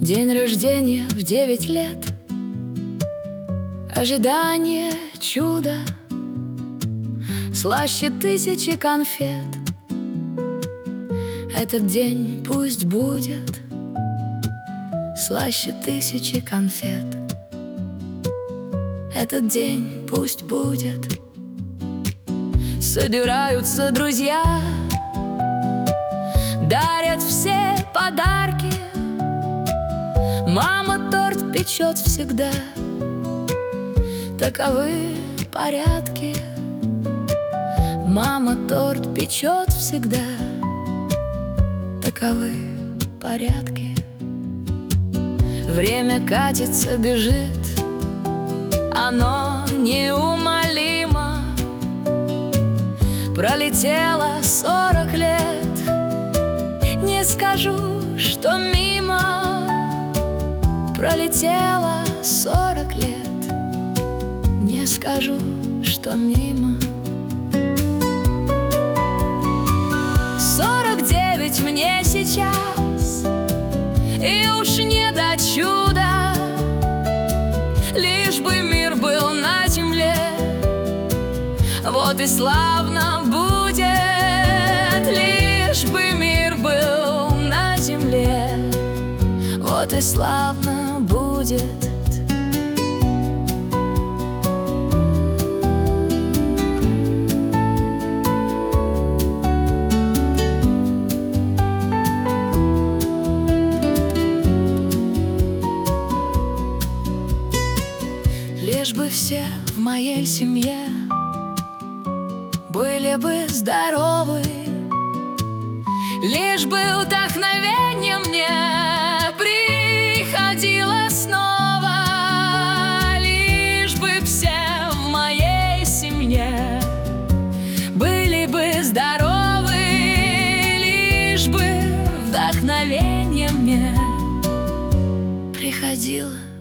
День рождения в 9 лет, ожидание чуда, слаще тысячи конфет. Этот день пусть будет слаще тысячи конфет. Этот день пусть будет. Собираются друзья, дарят все подарки. Мама торт печет всегда, таковы порядки. Мама торт печет всегда, таковы порядки. Время катится, бежит, оно неумолимо. Пролетело 40 лет, не скажу, что мимо. Пролетело 40 лет, не скажу, что мимо. 49 мне сейчас, и уж не до чуда. Лишь бы мир был на земле, вот и славно будет. Лишь бы мир был на земле, вот и славно будет. Лишь бы все в моей семье были бы здоровы, лишь бы вдохновение мне приходило снова. Лишь бы все в моей семье были бы здоровы, лишь бы вдохновение мне приходило